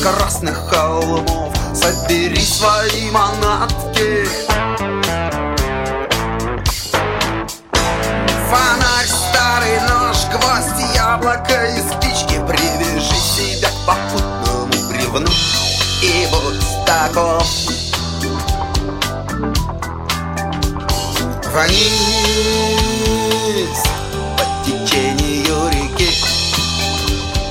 красных холмов. Собери свои манатки. Фонарь, старый нож, гвоздь, яблоко из